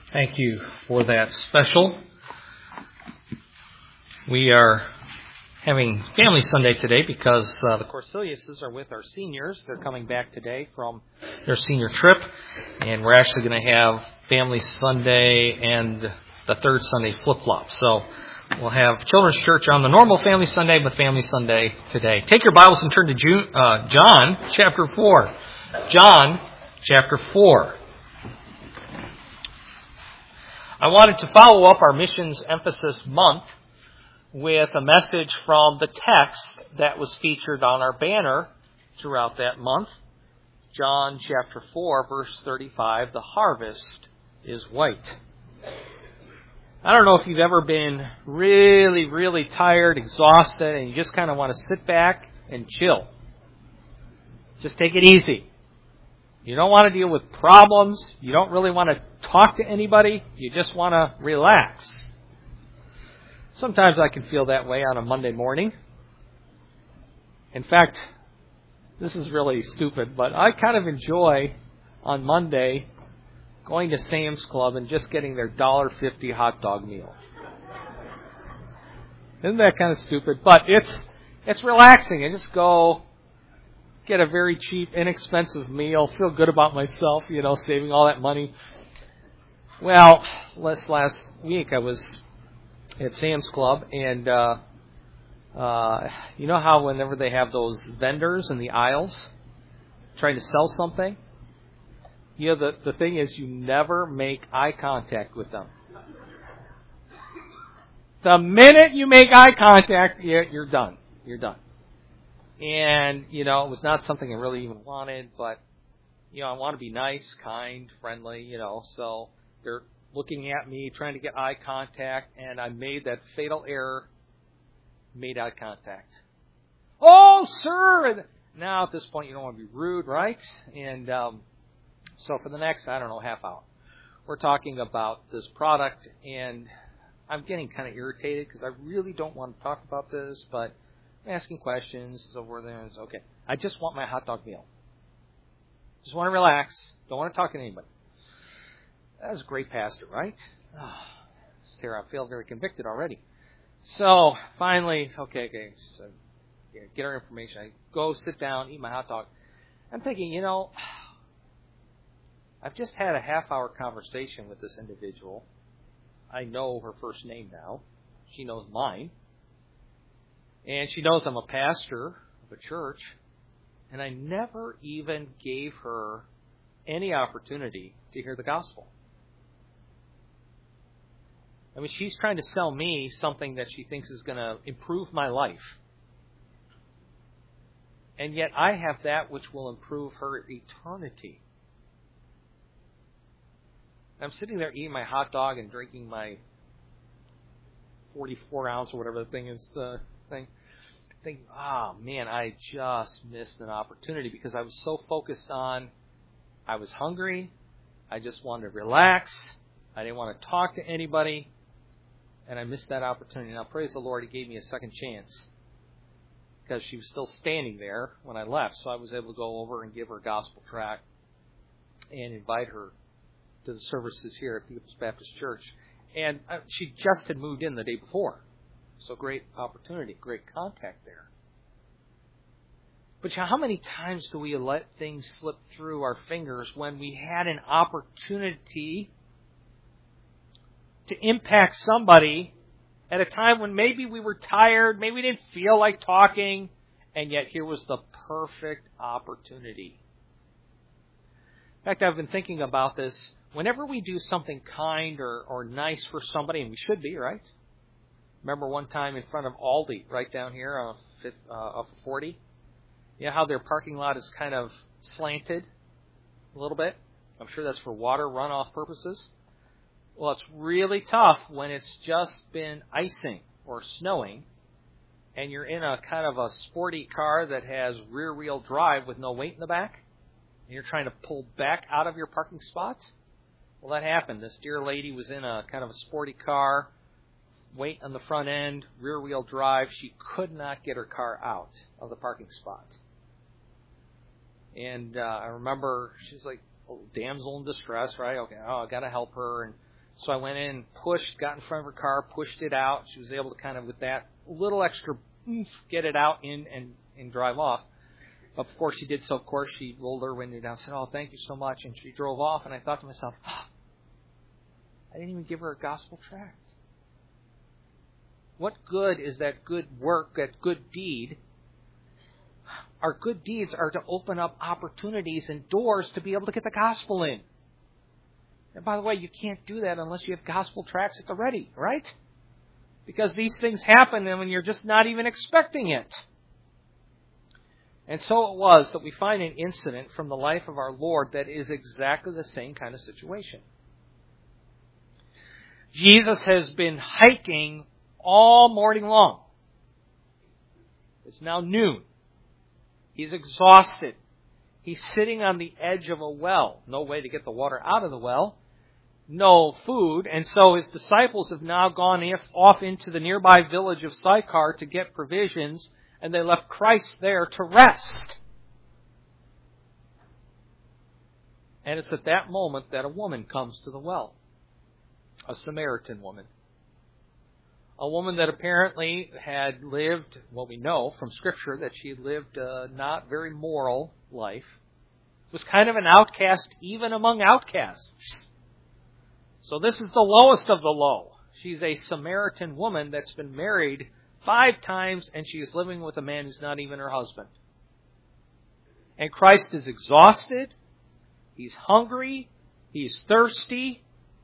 Thank you for that special. We are having Family Sunday today because the Corsiliuses are with our seniors. They're coming back today from their senior trip, and we're actually going to have Family Sunday and the third Sunday flip-flop. So we'll have Children's Church on the normal Family Sunday, but Family Sunday today. Take your Bibles and turn to John chapter 4. John chapter 4. I wanted to follow up our Missions Emphasis Month with a message from the text that was featured on our banner throughout that month. John chapter 4, verse 35, the harvest is white. I don't know if you've ever been really, really tired, exhausted, and you just kind of want to sit back and chill. Just take it easy. You don't want to deal with problems. You don't really want to talk to anybody. You just want to relax. Sometimes I can feel that way on a Monday morning. In fact, this is really stupid, but I kind of enjoy on Monday going to Sam's Club and just getting their $1.50 hot dog meal. Isn't that kind of stupid? But it's relaxing. I just go get a very cheap, inexpensive meal, feel good about myself, saving all that money. Well, last week I was at Sam's Club, and you know how whenever they have those vendors in the aisles trying to sell something, the thing is you never make eye contact with them. The minute you make eye contact, you're done. You're done. And, it was not something I really even wanted, but, I want to be nice, kind, friendly, so they're looking at me, trying to get eye contact, and I made that fatal error, made eye contact. Oh, sir! And now, at this point, you don't want to be rude, right? And so for the next, half hour, we're talking about this product, and I'm getting kind of irritated because I really don't want to talk about this, but asking questions over there. And okay, I just want my hot dog meal. Just want to relax. Don't want to talk to anybody. That was a great pastor, right? I feel very convicted already. So finally, okay. So get our information. I go sit down, eat my hot dog. I'm thinking, I've just had a half-hour conversation with this individual. I know her first name now. She knows mine. And she knows I'm a pastor of a church, and I never even gave her any opportunity to hear the gospel. I mean, she's trying to sell me something that she thinks is going to improve my life. And yet I have that which will improve her eternity. I'm sitting there eating my hot dog and drinking my 44 ounce or whatever the thing is, think, man, I just missed an opportunity because I was so focused on, I was hungry, I just wanted to relax, I didn't want to talk to anybody, and I missed that opportunity. Now, praise the Lord, He gave me a second chance because she was still standing there when I left, so I was able to go over and give her a gospel tract and invite her to the services here at People's Baptist Church. And she just had moved in the day before. So great opportunity, great contact there. But how many times do we let things slip through our fingers when we had an opportunity to impact somebody at a time when maybe we were tired, maybe we didn't feel like talking, and yet here was the perfect opportunity. In fact, I've been thinking about this. Whenever we do something kind or nice for somebody, and we should be, right? Remember one time in front of Aldi, right down here off 40? You know how their parking lot is kind of slanted a little bit? I'm sure that's for water runoff purposes. Well, it's really tough when it's just been icing or snowing, and you're in a kind of a sporty car that has rear-wheel drive with no weight in the back, and you're trying to pull back out of your parking spot. Well, that happened. This dear lady was in a kind of a sporty car, weight on the front end, rear-wheel drive. She could not get her car out of the parking spot. And I remember she's like, damsel in distress, right? Okay, I got to help her. And So I went in, got in front of her car, pushed it out. She was able to kind of, with that little extra oomph, get it out and drive off. But before she did so, of course, she rolled her window down and said, "Oh, thank you so much." And she drove off, and I thought to myself, I didn't even give her a gospel tract. What good is that good work, that good deed? Our good deeds are to open up opportunities and doors to be able to get the gospel in. And by the way, you can't do that unless you have gospel tracts at the ready, right? Because these things happen when you're just not even expecting it. And so it was that we find an incident from the life of our Lord that is exactly the same kind of situation. Jesus has been hiking all morning long. It's now noon. He's exhausted. He's sitting on the edge of a well. No way to get the water out of the well. No food. And so his disciples have now gone off into the nearby village of Sychar to get provisions, and they left Christ there to rest. And it's at that moment that a woman comes to the well. A Samaritan woman. A woman that apparently had lived, well, we know from Scripture that she lived a not very moral life. Was kind of an outcast even among outcasts. So this is the lowest of the low. She's a Samaritan woman that's been married 5 times, and she's living with a man who's not even her husband. And Christ is exhausted. He's hungry. He's thirsty.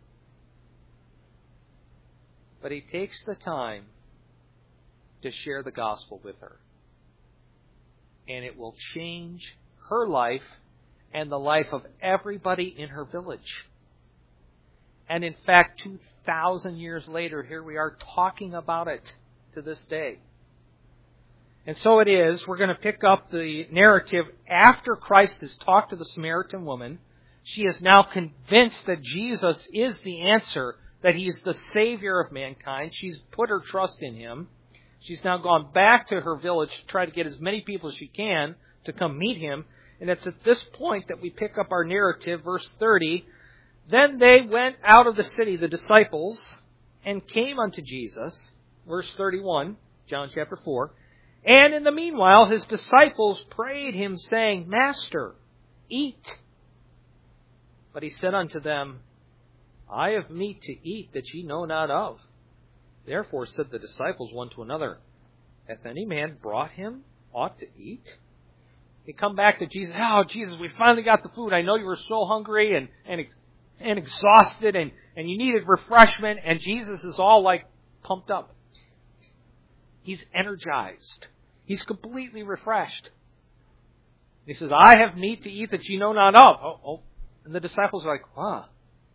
But he takes the time to share the gospel with her. And it will change her life and the life of everybody in her village. And in fact, 2,000 years later, here we are talking about it to this day. And so it is, we're going to pick up the narrative after Christ has talked to the Samaritan woman. She is now convinced that Jesus is the answer, that He's the Savior of mankind. She's put her trust in Him. She's now gone back to her village to try to get as many people as she can to come meet Him. And it's at this point that we pick up our narrative, verse 30. Then they went out of the city, the disciples, and came unto Jesus. Verse 31, John chapter 4. And in the meanwhile, His disciples prayed Him, saying, Master, eat. But He said unto them, I have meat to eat that ye know not of. Therefore said the disciples one to another, Hath any man brought him aught to eat? They come back to Jesus. Oh, Jesus, we finally got the food. I know you were so hungry and exhausted and you needed refreshment. And Jesus is all like pumped up. He's energized. He's completely refreshed. He says, I have meat to eat that ye know not of. Oh. And the disciples are like, wow.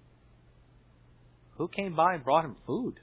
Who came by and brought him food?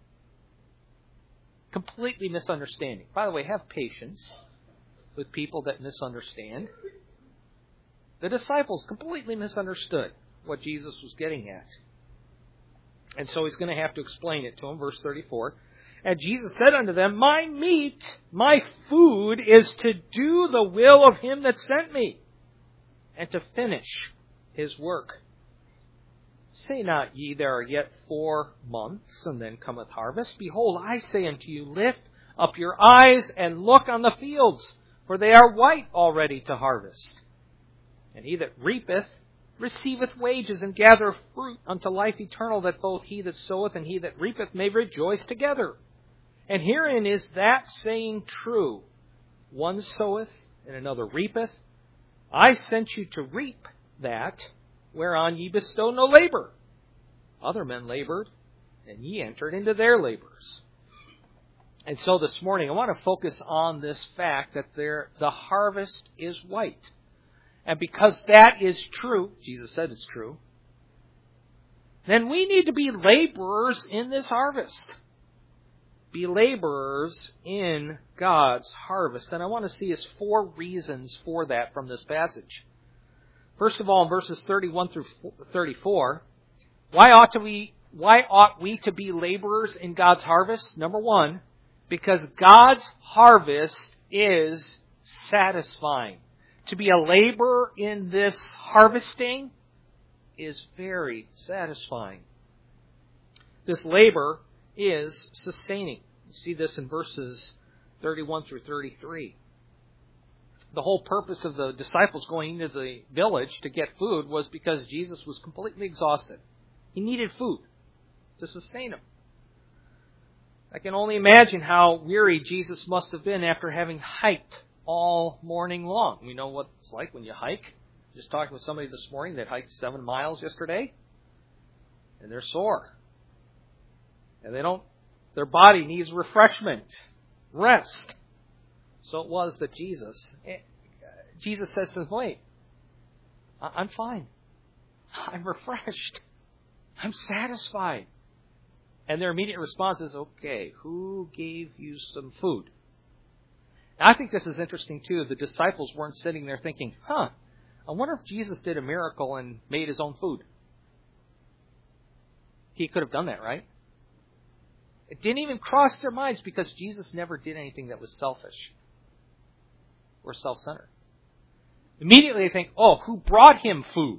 Completely misunderstanding. By the way, have patience with people that misunderstand. The disciples completely misunderstood what Jesus was getting at. And so He's going to have to explain it to them. Verse 34. And Jesus said unto them, My meat, my food is to do the will of Him that sent me, and to finish His work. Say not ye, there are yet 4 months, and then cometh harvest. Behold, I say unto you, lift up your eyes and look on the fields, for they are white already to harvest. And he that reapeth receiveth wages, and gathereth fruit unto life eternal, that both he that soweth and he that reapeth may rejoice together. And herein is that saying true, one soweth and another reapeth. I sent you to reap that whereon ye bestow no labor. Other men labored, and ye entered into their labors. And so this morning, I want to focus on this fact that the harvest is white. And because that is true, Jesus said it's true, then we need to be laborers in this harvest. Be laborers in God's harvest. And I want to see us 4 reasons for that from this passage. First of all, in verses 31 through 34, why ought we to be laborers in God's harvest? Number 1, because God's harvest is satisfying. To be a laborer in this harvesting is very satisfying. This labor is sustaining. You see this in verses 31 through 33. The whole purpose of the disciples going into the village to get food was because Jesus was completely exhausted. He needed food to sustain him. I can only imagine how weary Jesus must have been after having hiked all morning long. We know what it's like when you hike. Just talking with somebody this morning that hiked 7 miles yesterday, and they're sore. And their body needs refreshment, rest. So it was that Jesus says to them, wait, I'm fine. I'm refreshed. I'm satisfied. And their immediate response is, okay, who gave you some food? Now, I think this is interesting too. The disciples weren't sitting there thinking, I wonder if Jesus did a miracle and made his own food. He could have done that, right? It didn't even cross their minds because Jesus never did anything that was selfish or self-centered. Immediately they think, who brought him food?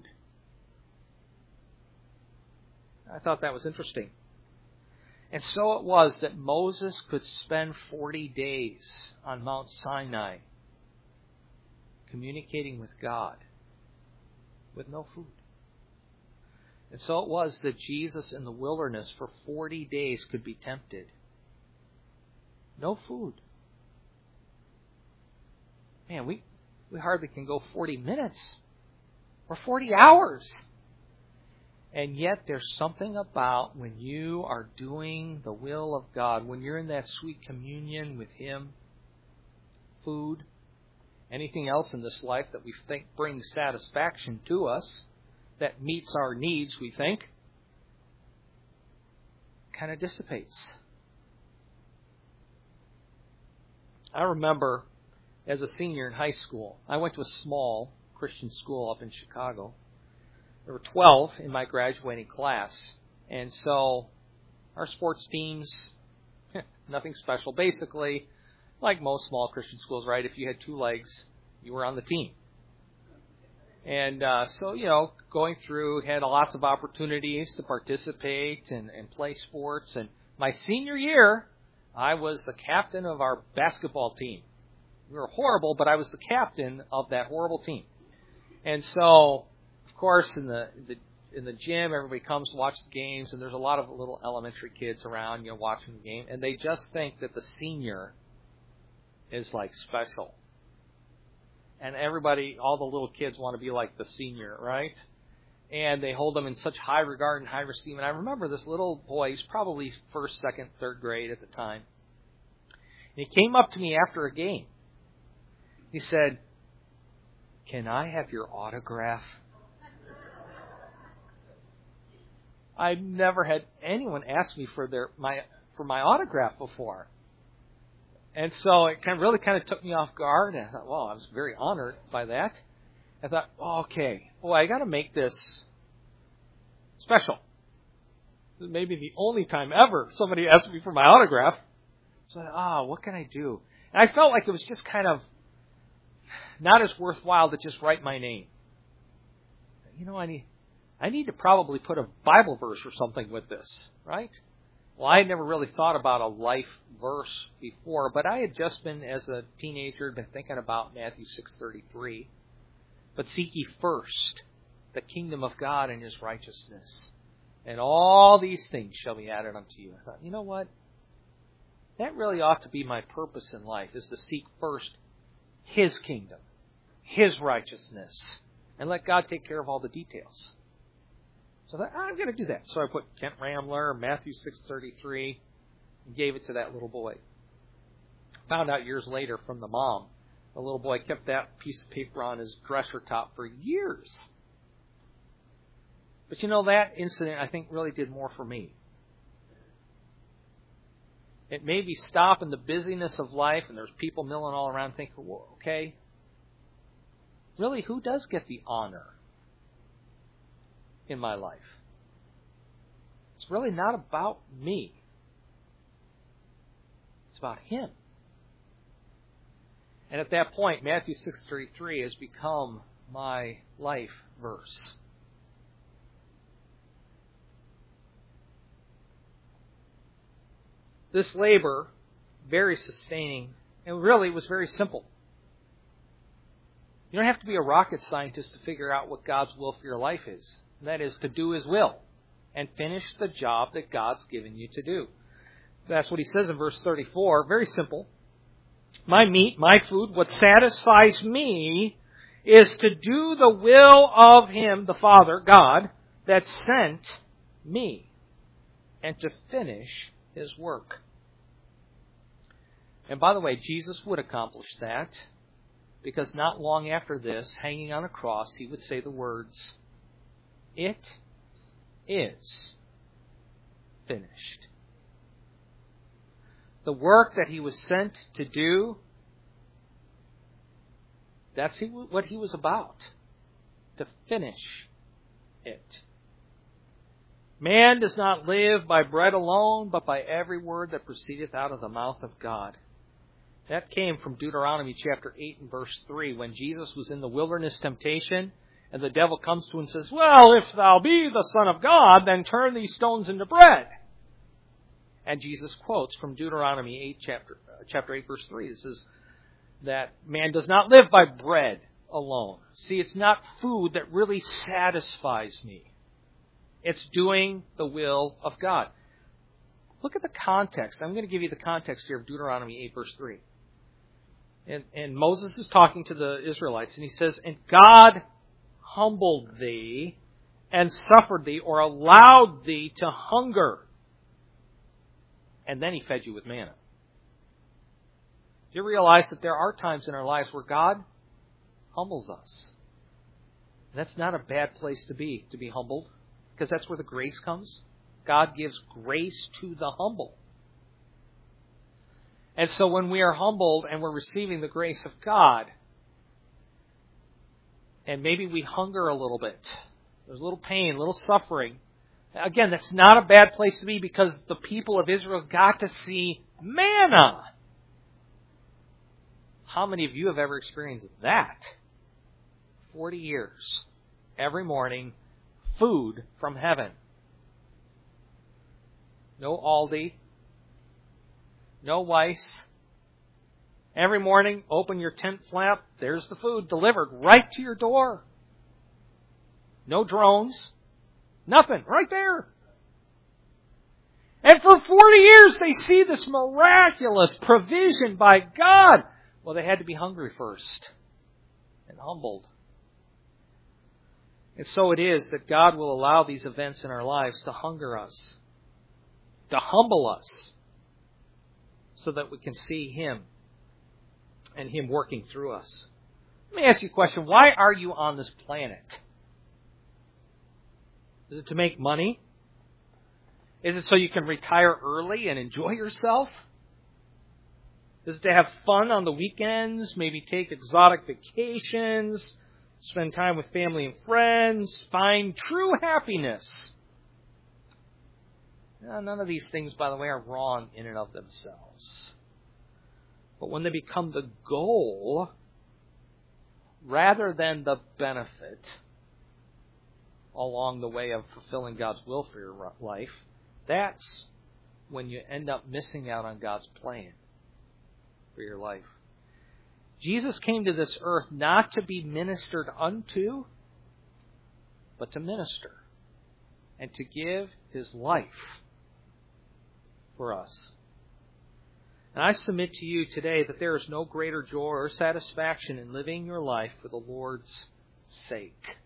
I thought that was interesting. And so it was that Moses could spend 40 days on Mount Sinai communicating with God with no food. And so it was that Jesus in the wilderness for 40 days could be tempted. No food. Man, we hardly can go 40 minutes or 40 hours. And yet there's something about when you are doing the will of God, when you're in that sweet communion with Him, food, anything else in this life that we think brings satisfaction to us, that meets our needs, we think, kind of dissipates. I remember as a senior in high school, I went to a small Christian school up in Chicago. There were 12 in my graduating class. And so our sports teams, nothing special. Basically, like most small Christian schools, right? If you had 2 legs, you were on the team. And so, going through, had lots of opportunities to participate and play sports. And my senior year, I was the captain of our basketball team. We were horrible, but I was the captain of that horrible team. And so, of course, in the gym, everybody comes to watch the games, and there's a lot of little elementary kids around, watching the game, and they just think that the senior is like special. And everybody, all the little kids want to be like the senior, right? And they hold them in such high regard and high esteem. And I remember this little boy, he's probably 1st, 2nd, 3rd grade at the time. And he came up to me after a game. He said, "Can I have your autograph?" I've never had anyone ask me for my autograph before. And so it really took me off guard. And I thought, well, I was very honored by that. I thought, okay, I got to make this special. This may be the only time ever somebody asked me for my autograph. So I thought, what can I do? And I felt like it was just kind of not as worthwhile to just write my name. I need to probably put a Bible verse or something with this, right? Well, I had never really thought about a life verse before, but I had just been, as a teenager, thinking about Matthew 6:33. But seek ye first the kingdom of God and His righteousness, and all these things shall be added unto you. I thought, you know what? That really ought to be my purpose in life, is to seek first His kingdom, His righteousness, and let God take care of all the details. So I'm going to do that. So I put Kent Ramler, Matthew 6:33, and gave it to that little boy. Found out years later from the mom, the little boy kept that piece of paper on his dresser top for years. But that incident, I think, really did more for me. It made me stop in the busyness of life, and there's people milling all around, thinking, well, okay, really, who does get the honor in my life? It's really not about me. It's about Him. And at that point, Matthew 6:33 has become my life verse. this labor very sustaining, and really it was very simple. You don't have to be a rocket scientist to figure out what God's will for your life is. And that is to do His will and finish the job that God's given you to do. That's what He says in verse 34. Very simple. My meat, my food, what satisfies me is to do the will of Him, the Father, God, that sent me, and to finish His work. And by the way, Jesus would accomplish that, because not long after this, hanging on a cross, He would say the words, "It is finished." The work that He was sent to do, that's what He was about, to finish it. Man does not live by bread alone, but by every word that proceedeth out of the mouth of God. That came from Deuteronomy chapter 8 and verse 3, when Jesus was in the wilderness temptation, and the devil comes to him and says, "Well, if thou be the Son of God, then turn these stones into bread." And Jesus quotes from Deuteronomy 8, chapter 8, verse 3. It says that man does not live by bread alone. See, it's not food that really satisfies me. It's doing the will of God. Look at the context. I'm going to give you the context here of Deuteronomy 8, verse 3. And Moses is talking to the Israelites, and he says, "And God humbled thee and suffered thee," or allowed thee to hunger. And then He fed you with manna. Do you realize that there are times in our lives where God humbles us? And that's not a bad place to be humbled, because that's where the grace comes. God gives grace to the humble. And so when we are humbled and we're receiving the grace of God, and maybe we hunger a little bit, there's a little pain, a little suffering. Again, that's not a bad place to be, because the people of Israel got to see manna. How many of you have ever experienced that? 40 years. Every morning, food from heaven. No Aldi. No Weiss. Every morning, open your tent flap. There's the food delivered right to your door. No drones. Nothing. Right there. And for 40 years, they see this miraculous provision by God. Well, they had to be hungry first and humbled. And so it is that God will allow these events in our lives to hunger us, to humble us, so that we can see Him and Him working through us. Let me ask you a question. Why are you on this planet? Is it to make money? Is it so you can retire early and enjoy yourself? Is it to have fun on the weekends, maybe take exotic vacations, spend time with family and friends, find true happiness? None of these things, by the way, are wrong in and of themselves. But when they become the goal rather than the benefit along the way of fulfilling God's will for your life, that's when you end up missing out on God's plan for your life. Jesus came to this earth not to be ministered unto, but to minister and to give His life for us. And I submit to you today that there is no greater joy or satisfaction in living your life for the Lord's sake.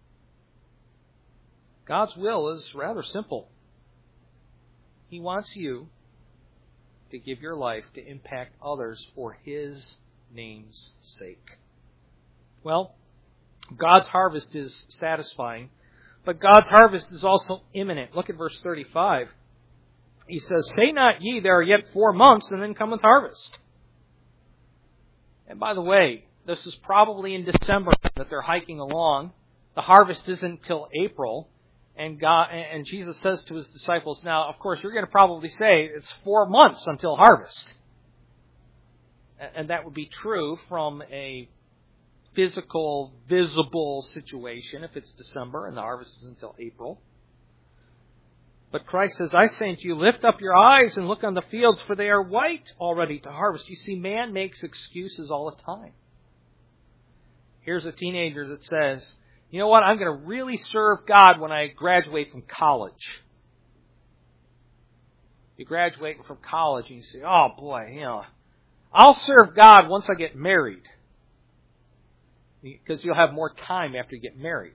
God's will is rather simple. He wants you to give your life to impact others for His name's sake. Well, God's harvest is satisfying, but God's harvest is also imminent. Look at verse 35. He says, "Say not ye, there are yet 4 months, and then cometh harvest." And by the way, this is probably in December that they're hiking along. The harvest isn't till April. And Jesus says to His disciples, now, of course, you're going to probably say it's 4 months until harvest. And that would be true from a physical, visible situation if it's December and the harvest is until April. But Christ says, I say unto you, lift up your eyes and look on the fields, for they are white already to harvest. You see, man makes excuses all the time. Here's a teenager that says, you know what, I'm going to really serve God when I graduate from college. You're graduating from college and you say, oh boy, I'll serve God once I get married. Because you'll have more time after you get married.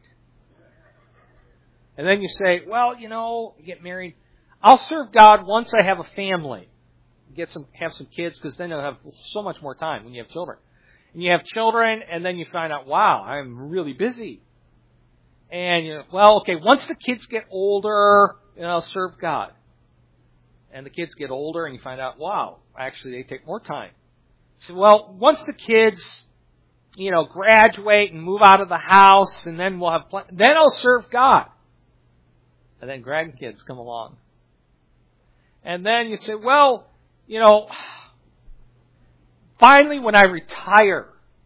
And then you say, well, you get married. I'll serve God once I have a family. Have some kids, because then you'll have so much more time when you have children. And you have children, and then you find out, wow, I'm really busy. And once the kids get older, I'll serve God. And the kids get older, and you find out, wow, actually they take more time. So, well, once the kids, graduate and move out of the house, and then we'll have then I'll serve God. And then grandkids come along. And then you say, well, finally when I retire,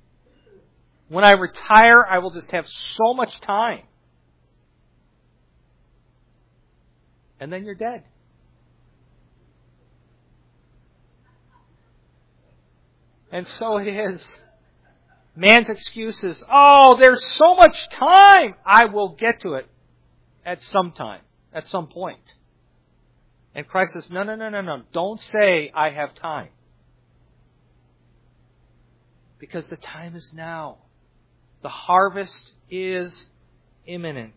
I will just have so much time. And then you're dead. And so it is. Man's excuse is, oh, there's so much time. I will get to it at some time, at some point. And Christ says, no. Don't say I have time. Because the time is now. The harvest is imminent.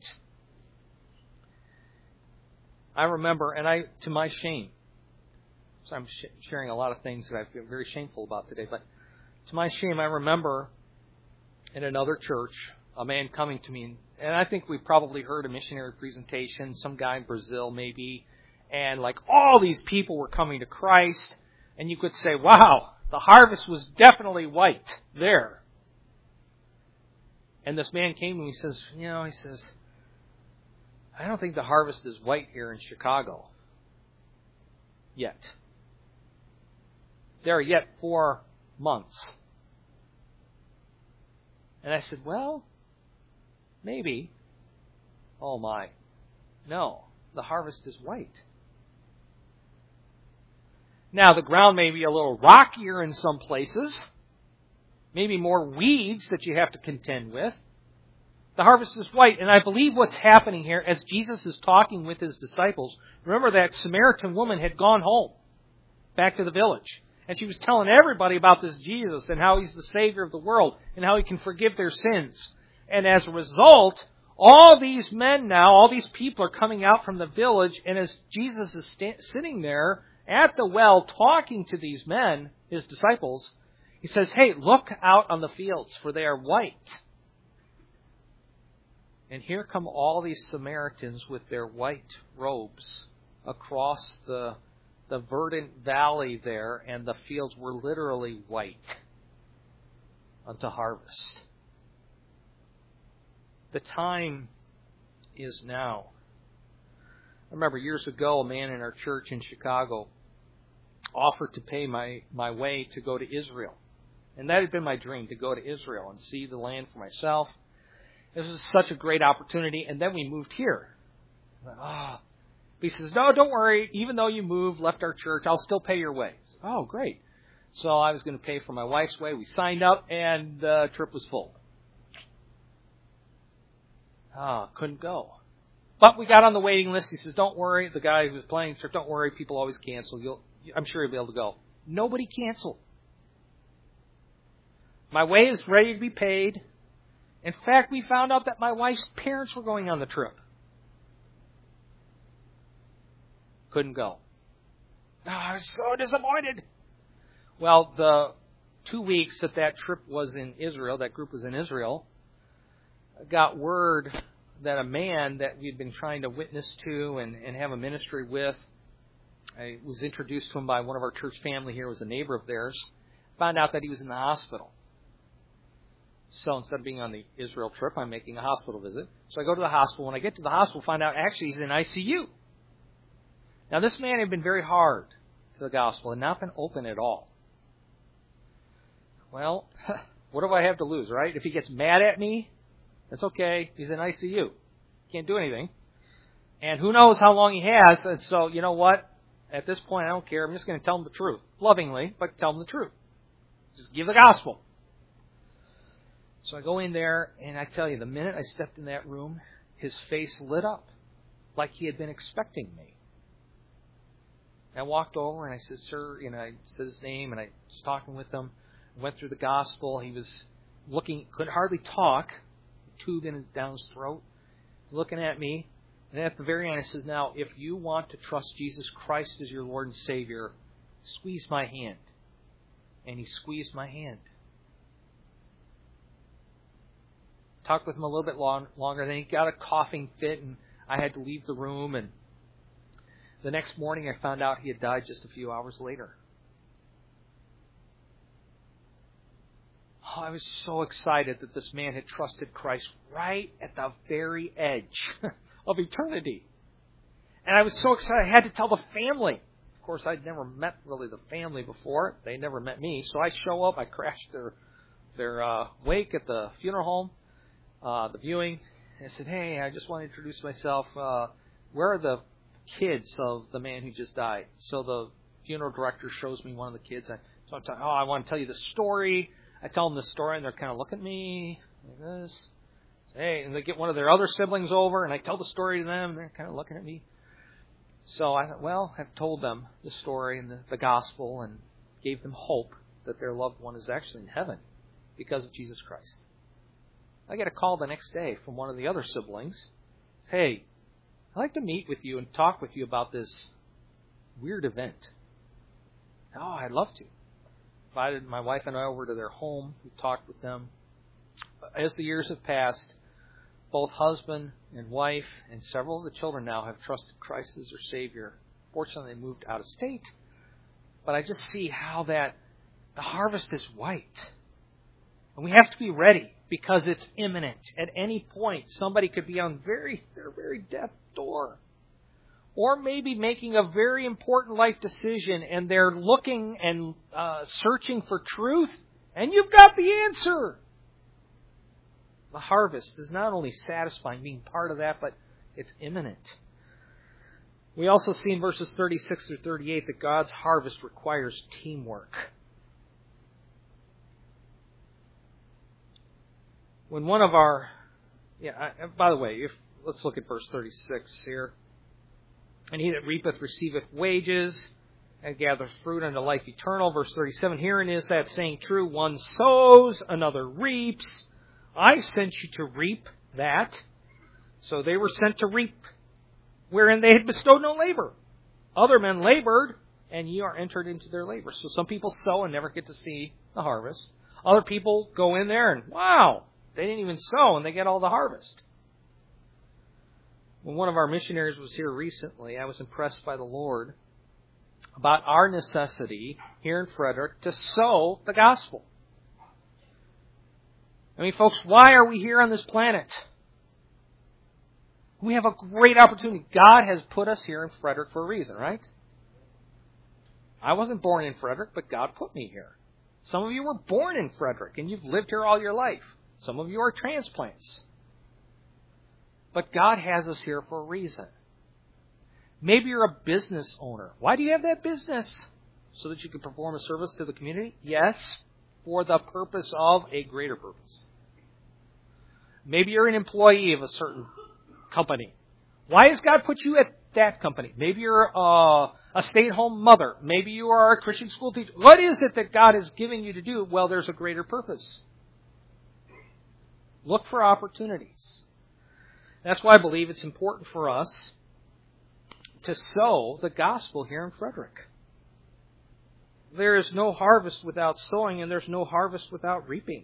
I remember, to my shame, so I'm sharing a lot of things that I feel very shameful about today, but to my shame, I remember in another church, a man coming to me, and I think we probably heard a missionary presentation, some guy in Brazil maybe, and all these people were coming to Christ, and you could say, wow, the harvest was definitely white there. And this man came and he says, I don't think the harvest is white here in Chicago. Yet. There are yet 4 months. And I said, well, maybe. Oh my. No, the harvest is white. Now, the ground may be a little rockier in some places. Maybe more weeds that you have to contend with. The harvest is white. And I believe what's happening here as Jesus is talking with His disciples. Remember that Samaritan woman had gone home, back to the village. And she was telling everybody about this Jesus and how He's the Savior of the world and how He can forgive their sins. And as a result, all these men now, all these people are coming out from the village. And as Jesus is sitting there at the well talking to these men, His disciples, He says, hey, look out on the fields, for they are white. And here come all these Samaritans with their white robes across the verdant valley there, and the fields were literally white unto harvest. The time is now. I remember years ago, a man in our church in Chicago offered to pay my way to go to Israel. And that had been my dream, to go to Israel and see the land for myself. This was such a great opportunity. And then we moved here. He says, no, don't worry. Even though you moved, left our church, I'll still pay your way. Oh, great. So I was going to pay for my wife's way. We signed up, and the trip was full. Couldn't go. But we got on the waiting list. He says, don't worry. The guy who was planning the trip, don't worry. People always cancel. I'm sure you'll be able to go. Nobody canceled. My way is ready to be paid. In fact, we found out that my wife's parents were going on the trip. Couldn't go. I was so disappointed. Well, the 2 weeks that trip was in Israel, that group was in Israel, got word that a man that we'd been trying to witness to and have a ministry with, I was introduced to him by one of our church family here, was a neighbor of theirs, found out that he was in the hospital. So instead of being on the Israel trip, I'm making a hospital visit. So I go to the hospital. When I get to the hospital, find out actually he's in ICU. Now this man had been very hard to the gospel and not been open at all. Well, what do I have to lose, right? If he gets mad at me, that's okay. He's in ICU. Can't do anything. And who knows how long he has. And so, you know what? At this point, I don't care. I'm just going to tell him the truth. Lovingly, but tell him the truth. Just give the gospel. So I go in there, and I tell you, the minute I stepped in that room, his face lit up like he had been expecting me. I walked over and I said, "Sir," I said his name, and I was talking with him. Went through the gospel. He was looking, could hardly talk, tube down his throat, looking at me. And at the very end, I says, "Now, if you want to trust Jesus Christ as your Lord and Savior, squeeze my hand." And he squeezed my hand. Talked with him a little bit longer. Then he got a coughing fit, and I had to leave the room. And the next morning, I found out he had died just a few hours later. Oh, I was so excited that this man had trusted Christ right at the very edge of eternity. And I was so excited, I had to tell the family. Of course, I'd never met really the family before. They never met me. So I show up, I crashed their wake at the funeral home, the viewing. And I said, "Hey, I just want to introduce myself. Where are the kids of the man who just died?" So the funeral director shows me one of the kids. I want to tell you the story. I tell them the story, and they're kind of looking at me like this. Hey, and they get one of their other siblings over, and I tell the story to them, and they're kind of looking at me. So I thought, well, I've told them the story and the gospel, and gave them hope that their loved one is actually in heaven because of Jesus Christ. I get a call the next day from one of the other siblings. "Hey, I'd like to meet with you and talk with you about this weird event." "Oh, I'd love to." Invited my wife and I over to their home. We talked with them. As the years have passed, both husband and wife and several of the children now have trusted Christ as their Savior. Fortunately, they moved out of state. But I just see how that the harvest is white. And we have to be ready because it's imminent. At any point, somebody could be on their very death door. Or maybe making a very important life decision, and they're looking and searching for truth, and you've got the answer. The harvest is not only satisfying, being part of that, but it's imminent. We also see in verses 36 through 38 that God's harvest requires teamwork. When one of our... by the way, let's look at verse 36 here. "And he that reapeth receiveth wages, and gathereth fruit unto life eternal." Verse 37, "Herein is that saying true, one sows, another reaps. I sent you to reap that." So they were sent to reap, wherein they had bestowed no labor. Other men labored, and ye are entered into their labor. So some people sow and never get to see the harvest. Other people go in there and, wow, they didn't even sow, and they get all the harvest. When one of our missionaries was here recently, I was impressed by the Lord about our necessity here in Frederick to sow the gospel. I mean, folks, why are we here on this planet? We have a great opportunity. God has put us here in Frederick for a reason, right? I wasn't born in Frederick, but God put me here. Some of you were born in Frederick, and you've lived here all your life. Some of you are transplants. But God has us here for a reason. Maybe you're a business owner. Why do you have that business? So that you can perform a service to the community? Yes, for the purpose of a greater purpose. Maybe you're an employee of a certain company. Why has God put you at that company? Maybe you're a stay-at-home mother. Maybe you are a Christian school teacher. What is it that God is giving you to do? Well, there's a greater purpose. Look for opportunities. That's why I believe it's important for us to sow the gospel here in Frederick. There is no harvest without sowing, and there's no harvest without reaping.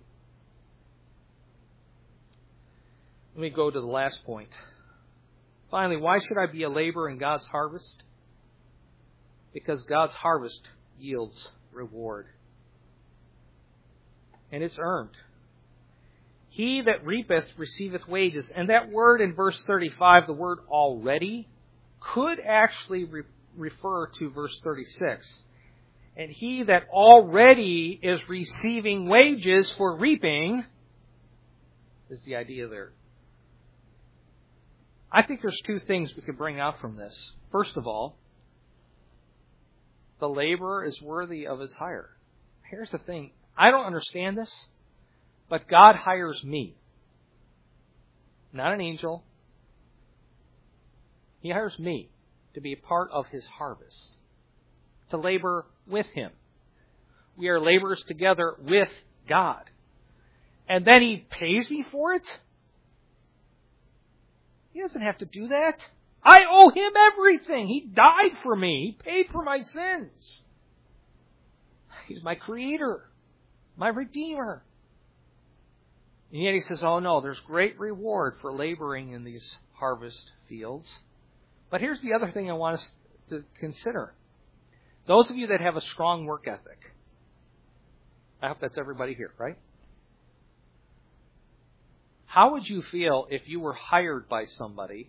Let me go to the last point. Finally, why should I be a laborer in God's harvest? Because God's harvest yields reward. And it's earned. He that reapeth receiveth wages. And that word in verse 35, the word already, could actually refer to verse 36. And he that already is receiving wages for reaping is the idea there. I think there's two things we could bring out from this. First of all, the laborer is worthy of his hire. Here's the thing. I don't understand this, but God hires me. Not an angel. He hires me to be a part of His harvest, to labor with Him. We are laborers together with God. And then He pays me for it? He doesn't have to do that. I owe Him everything. He died for me. He paid for my sins. He's my Creator, my Redeemer. And yet He says, oh no, there's great reward for laboring in these harvest fields. But here's the other thing I want us to consider. Those of you that have a strong work ethic, I hope that's everybody here, right? How would you feel if you were hired by somebody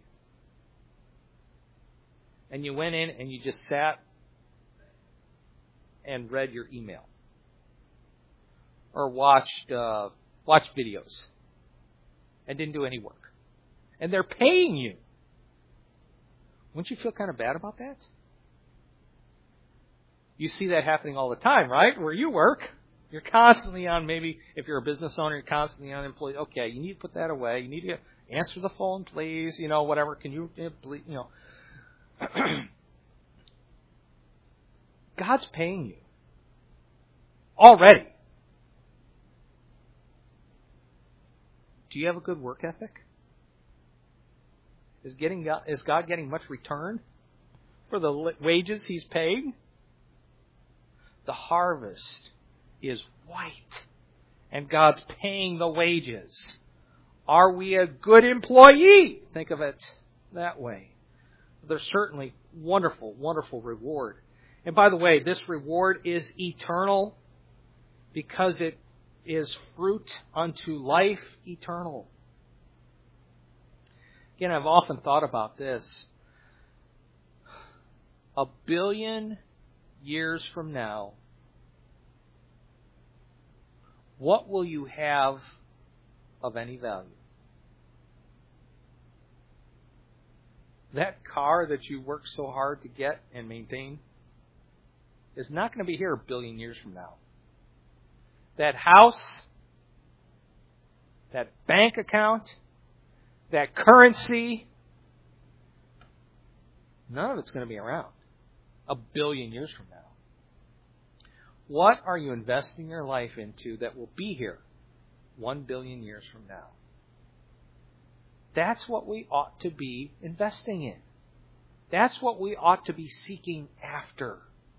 and you went in and you just sat and read your email or watched videos and didn't do any work? And they're paying you. Wouldn't you feel kind of bad about that? You see that happening all the time, right? Where you work. You're constantly on, maybe if you're a business owner, you're constantly on employees. Okay, you need to put that away. You need to answer the phone, please. Whatever. Can you, please, God's paying you. Already. Do you have a good work ethic? Is God getting much return for the wages He's paying? The harvest is white, and God's paying the wages. Are we a good employee? Think of it that way. There's certainly wonderful, wonderful reward. And by the way, this reward is eternal because it is fruit unto life eternal. Again, I've often thought about this. 1 billion years from now, what will you have of any value? That car that you worked so hard to get and maintain is not going to be here 1 billion years from now. That house, that bank account, that currency, none of it's going to be around 1 billion years from now. What are you investing your life into that will be here 1 billion years from now? That's what we ought to be investing in. That's what we ought to be seeking after.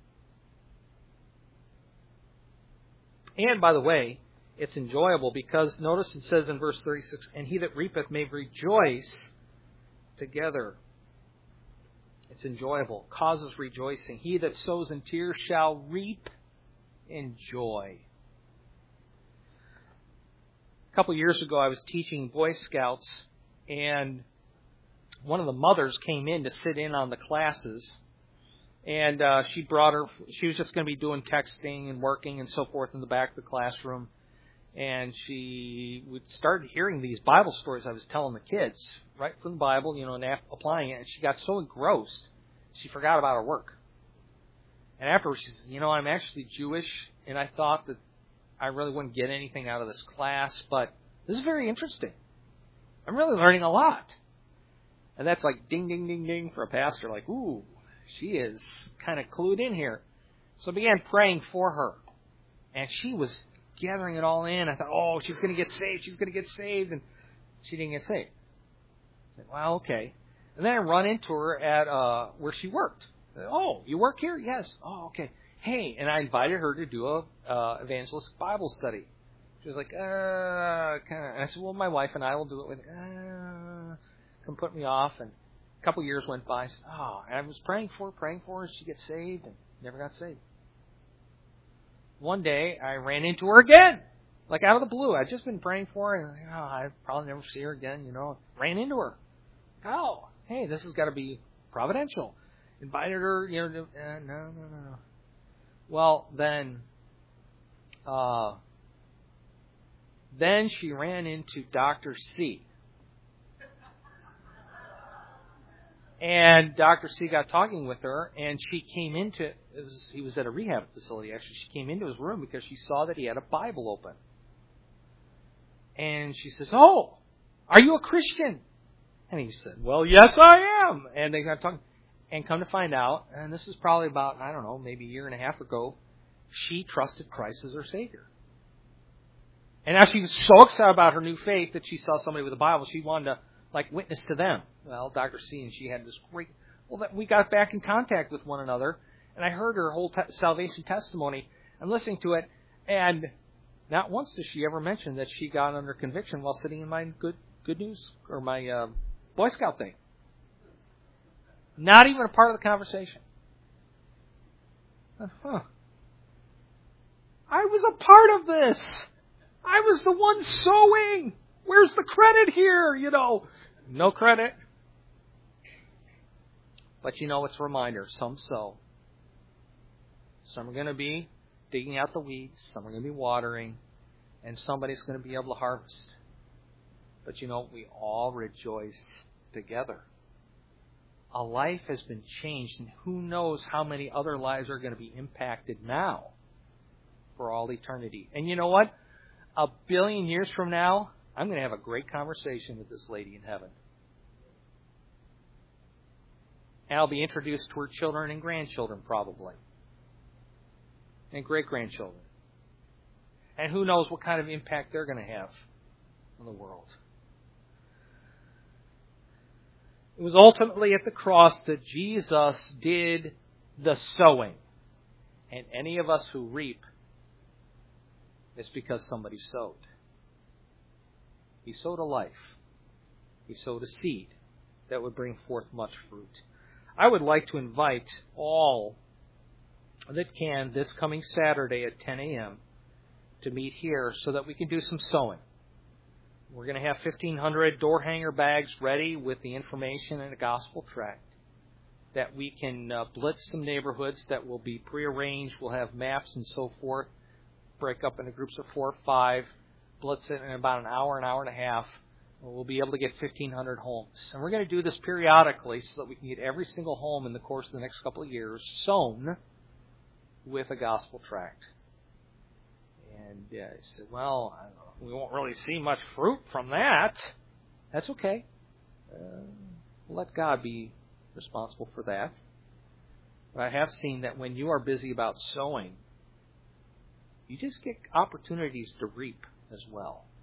And by the way, it's enjoyable because notice it says in verse 36, and he that reapeth may rejoice together. It's enjoyable, causes rejoicing. He that sows in tears shall reap in joy. A couple years ago, I was teaching Boy Scouts, and one of the mothers came in to sit in on the classes. And she was just going to be doing texting and working and so forth in the back of the classroom. And she would start hearing these Bible stories I was telling the kids, right from the Bible, and applying it. And she got so engrossed, she forgot about her work. And afterwards, she says, I'm actually Jewish, and I thought that I really wouldn't get anything out of this class, but this is very interesting. I'm really learning a lot. And that's like ding, ding, ding, ding for a pastor, like, ooh, she is kind of clued in here. So I began praying for her. And she was gathering it all in. I thought, oh, she's going to get saved. She's going to get saved. And she didn't get saved. I said, well, okay. And then I run into her at where she worked. I said, oh, you work here? Yes. Oh, okay. Hey, and I invited her to do a evangelistic Bible study. She was like, kind of. I said, well, my wife and I will do it with come put me off. And a couple years went by. I said, and I was praying for her. She gets saved and never got saved. One day, I ran into her again, like out of the blue. I'd just been praying for her, and I'd probably never see her again, Ran into her. Oh, hey, this has got to be providential. Invited her, no. Well, then she ran into Dr. C. And Dr. C got talking with her, and she came into, he was at a rehab facility actually, she came into his room because she saw that he had a Bible open. And she says, "Oh, are you a Christian?" And he said, "Well, yes, I am." And they got talking, and come to find out, and this is probably about, I don't know, maybe a year and a half ago, she trusted Christ as her Savior. And now she was so excited about her new faith that she saw somebody with a Bible, she wanted to, witness to them. Well, Dr. C and she had this great, we got back in contact with one another, and I heard her whole salvation testimony. I'm listening to it, and not once does she ever mention that she got under conviction while sitting in my good news, or my Boy Scout thing. Not even a part of the conversation. I was a part of this. I was the one sowing. Where's the credit here? No credit. But it's a reminder. Some sow. Some are going to be digging out the weeds. Some are going to be watering. And somebody's going to be able to harvest. But we all rejoice together. A life has been changed, and who knows how many other lives are going to be impacted now for all eternity. And you know what? 1 billion years from now, I'm going to have a great conversation with this lady in heaven. And I'll be introduced to her children and grandchildren, probably. And great-grandchildren. And who knows what kind of impact they're going to have on the world. It was ultimately at the cross that Jesus did the sowing. And any of us who reap, it's because somebody sowed. He sowed a life. He sowed a seed that would bring forth much fruit. I would like to invite all that can this coming Saturday at 10 a.m. to meet here so that we can do some sowing. We're going to have 1,500 door hanger bags ready with the information and a gospel tract that we can blitz some neighborhoods that will be prearranged. We'll have maps and so forth, break up into groups of 4 or 5, blitz it in about an hour and a half. We'll be able to get 1,500 homes. And we're going to do this periodically so that we can get every single home in the course of the next couple of years sown with a gospel tract. And he said, "Well, we won't really see much fruit from that." That's okay. Let God be responsible for that. But I have seen that when you are busy about sowing, you just get opportunities to reap as well.